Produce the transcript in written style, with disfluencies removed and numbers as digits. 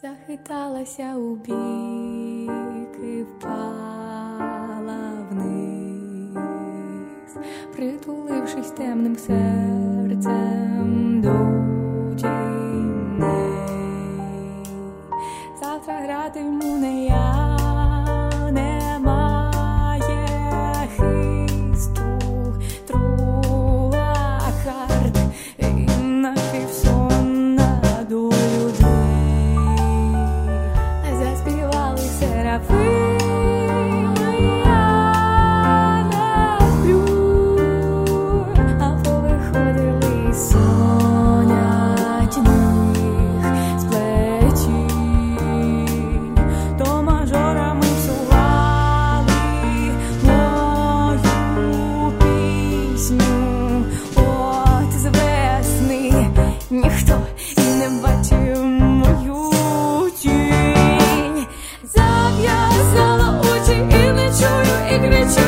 Захиталася у бік і впала вниз, притулившись темним серцем до тіней. Завтра гратиму не я, немає хисту, труа карт і напівсон над людей. Заспівали серафими, я не сплю, а повиходили із сонячних сплетінь, то мажорами псували мою пісню. От з весни ніхто і не бачив мою тінь. Зав'язала очі і не чую, і кричу.